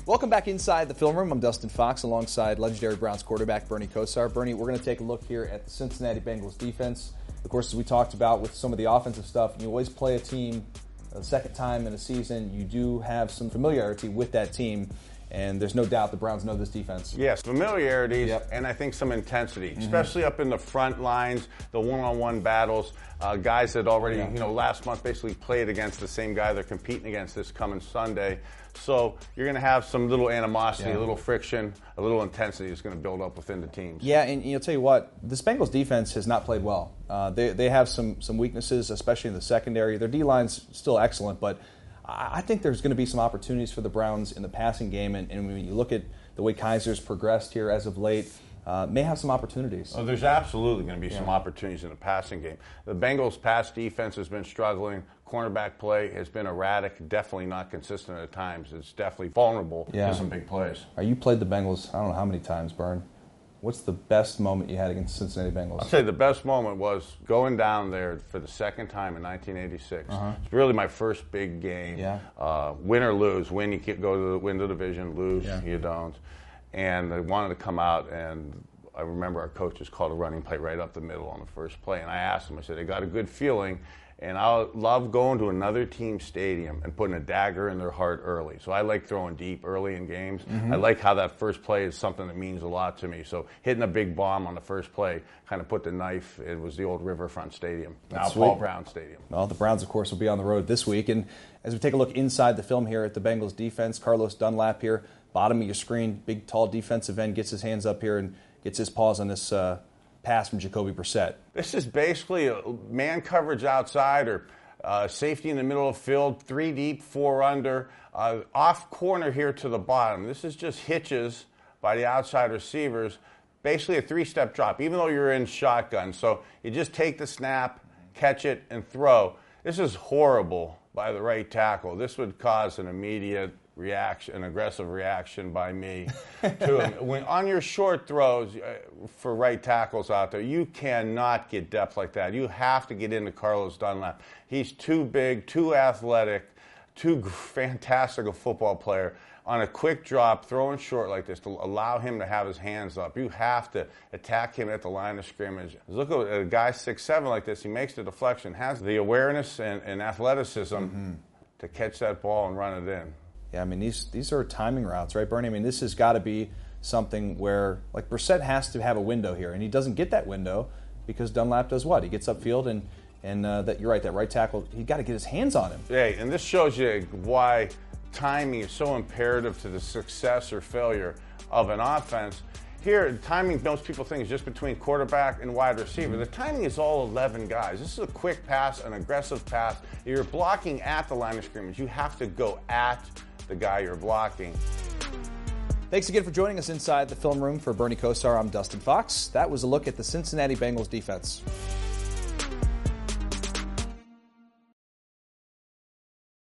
Welcome back inside the film room. I'm Dustin Fox alongside legendary Browns quarterback Bernie Kosar. Bernie, we're going to take a look here at the Cincinnati Bengals defense. Of course, as we talked about with some of the offensive stuff, you always play a team the second time in a season. You do have some familiarity with that team, and there's no doubt the Browns know this defense. Yes, familiarity, and I think some intensity, especially up in the front lines, the one-on-one battles. Guys that already, last month basically played against the same guy they're competing against this coming Sunday. So you're going to have some little animosity, a little friction, a little intensity that's going to build up within the teams. Yeah, and I'll tell you what, this Bengals defense has not played well. They have some weaknesses, especially in the secondary. Their D-line's still excellent, but I think there's going to be some opportunities for the Browns in the passing game. And when you look at the way Kaiser's progressed here as of late, may have some opportunities. Oh, there's absolutely going to be some opportunities in the passing game. The Bengals' pass defense has been struggling. Cornerback play has been erratic, definitely not consistent at times. It's definitely vulnerable to some big plays. You played the Bengals, I don't know how many times, Bern. What's the best moment you had against Cincinnati Bengals? I'll say the best moment was going down there for the second time in 1986. It's really my first big game. Win or lose. Win, you win the division. Lose, you don't. And they wanted to come out, and I remember our coaches called a running play right up the middle on the first play. And I asked them, I said, I got a good feeling, and I love going to another team's stadium and putting a dagger in their heart early. So I like throwing deep early in games. I like how that first play is something that means a lot to me. So hitting a big bomb on the first play kind of put the knife. It was the old Riverfront Stadium, now Paul Brown Stadium. Well, the Browns, of course, will be on the road this week. And as we take a look inside the film here at the Bengals defense, Carlos Dunlap here, bottom of your screen, big, tall defensive end, gets his hands up here and gets his paws on this pass from Jacoby Brissett. This is basically a man coverage outside or safety in the middle of the field, 3 deep, 4 under, off corner here to the bottom. This is just hitches by the outside receivers, basically a 3-step drop, even though you're in shotgun. So you just take the snap, catch it, and throw. This is horrible by the right tackle. This would cause an immediate reaction, an aggressive reaction by me to him. When on your short throws for right tackles out there, you cannot get depth like that. You have to get into Carlos Dunlap. He's too big, too athletic, too fantastic a football player. On a quick drop, throwing short like this to allow him to have his hands up, you have to attack him at the line of scrimmage. Look at a guy 6'7" like this. He makes the deflection, has the awareness and athleticism to catch that ball and run it in. Yeah, I mean, these are timing routes, right, Bernie? I mean, this has got to be something where, like, Brissett has to have a window here, and he doesn't get that window because Dunlap does what? He gets upfield, and that you're right, that right tackle, he got to get his hands on him. Yeah, and this shows you why timing is so imperative to the success or failure of an offense. Here, timing, most people think, is just between quarterback and wide receiver. The timing is all 11 guys. This is a quick pass, an aggressive pass. You're blocking at the line of scrimmage. You have to go at the guy you're blocking. Thanks again for joining us inside the film room. For Bernie Kosar, I'm Dustin Fox. That was a look at the Cincinnati Bengals defense.